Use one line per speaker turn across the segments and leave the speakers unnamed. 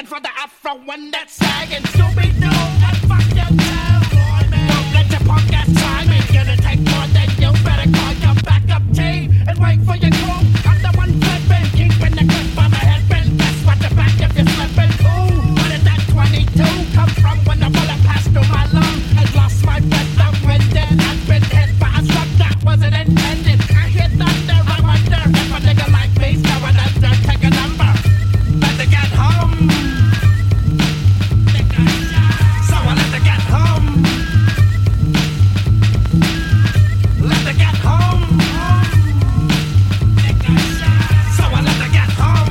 for the Afro one that's sagging. Scooby-Doo, and fuck your tail, boy, man. Don't let your punk ass try me. Gonna take more than you. Better call your backup team and wait for your crew. I'm the one flipping, keeping the grip on my headband. That's what the back if you're slipping. Ooh, where did that 22 come from when the bullet passed through my lung? I lost my breath, I'm winded. I've been hit by a slug that wasn't intended. I hear thunder, I wonder if a nigga like me's going under. Take a number, better get home. So I let her get home. Let her get home. So I let her get home.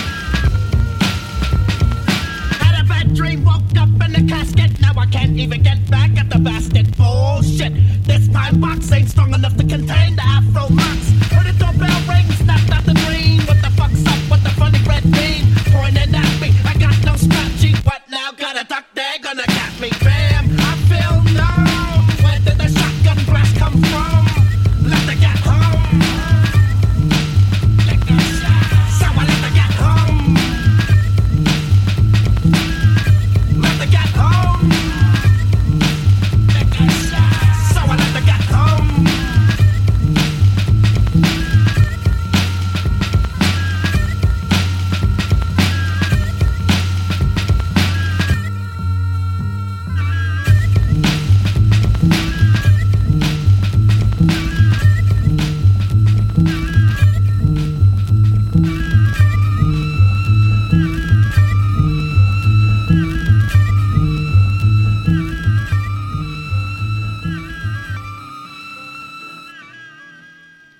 Had a bad dream, woke up in the casket. Now I can't even get